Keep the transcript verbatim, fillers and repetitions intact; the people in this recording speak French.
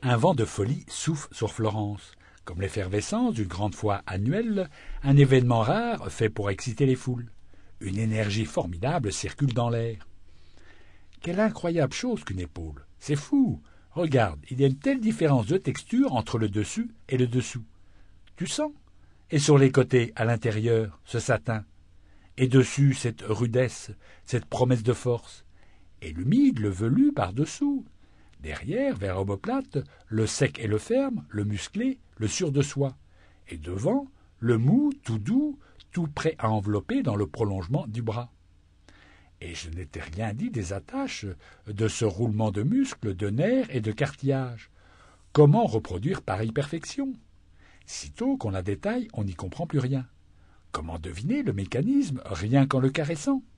Un vent de folie souffle sur Florence, comme l'effervescence d'une grande foire annuelle, un événement rare fait pour exciter les foules. Une énergie formidable circule dans l'air. Quelle incroyable chose qu'une épaule. C'est fou. Regarde, il y a une telle différence de texture entre le dessus et le dessous. Tu sens? Et sur les côtés, à l'intérieur, ce satin. Et dessus, cette rudesse, cette promesse de force. Et l'humide, le velu par-dessous. Derrière, vers omoplate, le sec et le ferme, le musclé, le sûr de soi. Et devant, le mou, tout doux, tout prêt à envelopper dans le prolongement du bras. Et je n'étais rien dit des attaches, de ce roulement de muscles, de nerfs et de cartilage. Comment reproduire pareille perfection? Sitôt qu'on la détaille, on n'y comprend plus rien. Comment deviner le mécanisme rien qu'en le caressant?